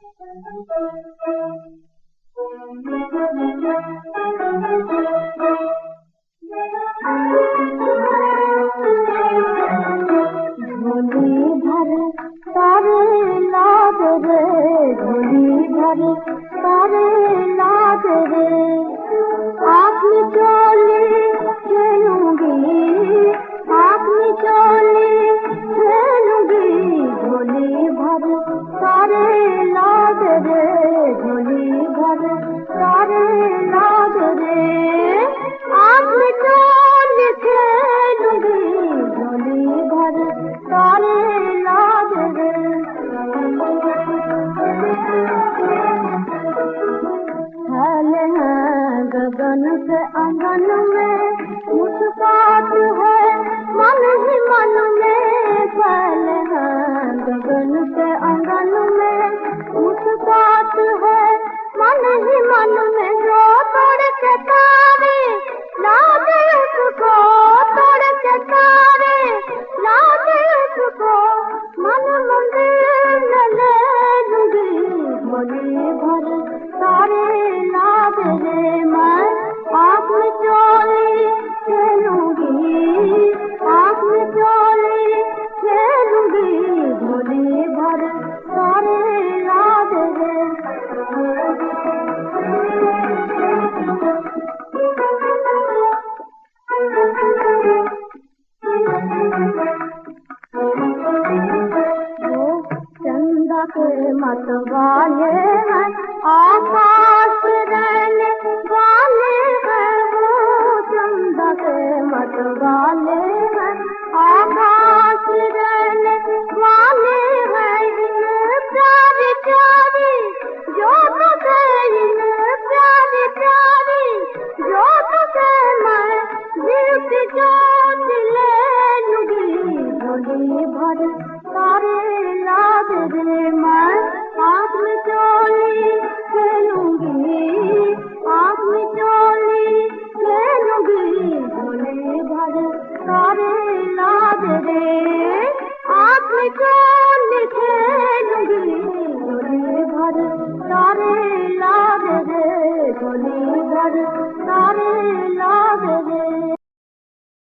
भर तारे लाद रे, झोली भर तारे लाद रे, आप में चोली खेलूंगी, आप में चोली खेलूंगी, झोली भर तारे लाद रे, झोली भर तारे लाद रे, आप में चोली खेलूंगी, झोली भर तारे लाद रे। फैले हैं गगन से आंगन में, मुस्कात है मन ही मन में, फैले हैं गगन से आंगन में, मुस्कात है मन ही मन में, जो तोड़ के तारे लादे उसको, तोड़ के तारे लादे उसको, मन मंदिर में ले लूंगी, झोली भर तारे लाद रे, मैं आप में चोली खेलूंगी, आप में चोली खेलूंगी, झोली भर तारे लाद रे। चंदा के मतवाले हैं आकाश रहने